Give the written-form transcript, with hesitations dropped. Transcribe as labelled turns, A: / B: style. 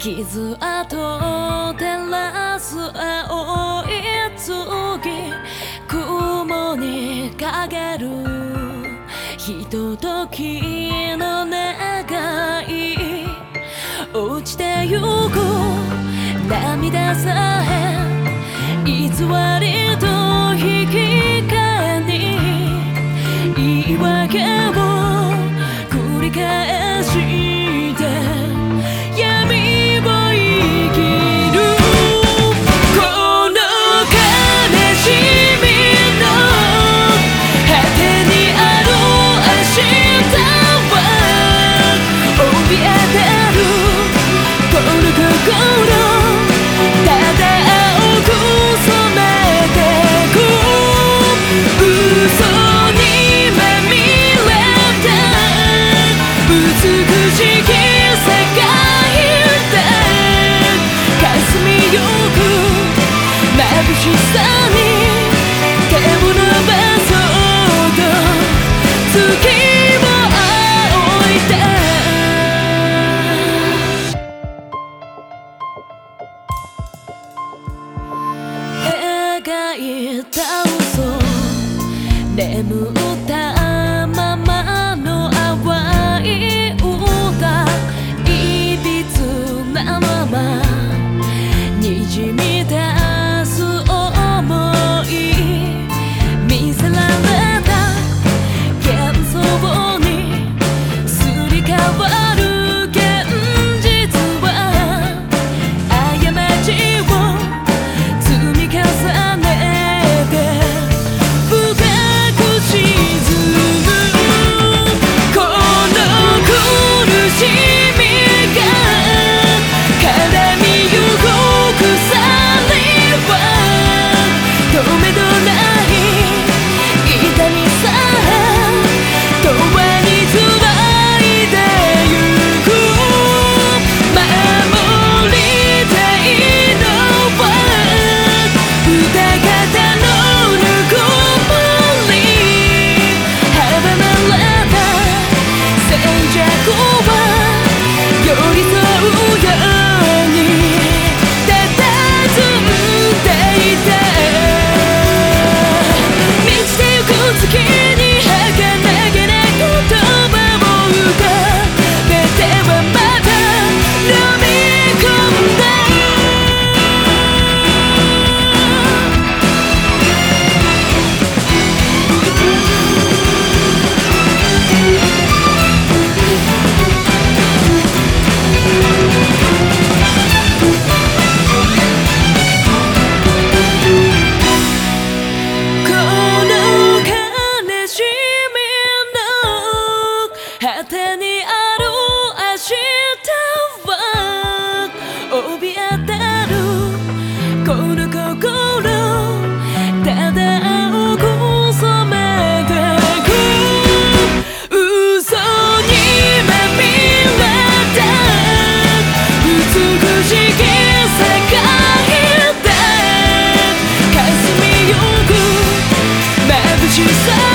A: 傷跡照らす青い月、雲にかけるひとときの願い、落ちてゆく涙さえ偽りと引き換えに言い訳を繰り返して闇を生きる。この悲しみの果てにある明日は怯えてるこの心、ただ青く染めてく嘘にまみれた美しき世界で霞みゆく眩しさに手を伸ばそうと月を仰いで描いた嘘、眠ったままの淡い歌、いびつなままにじみ出す想い、見せられた幻想にすり替わる現実は過ちを積み重ねて深く沈む。この苦しみが絡みゆく鎖は止めどない痛みさえ永遠に繋いでゆく。守りたいのは歌方のぬくもり、阻まれた静寂は寄り添うように佇んでいた。満ちてゆく月に儚げな言葉を浮かべてはまた飲み込んだ。この悲しみの果てにある明日は怯えてるこの心、ただ青く染めてく嘘にまみれた美しき世界で霞みゆく眩しさ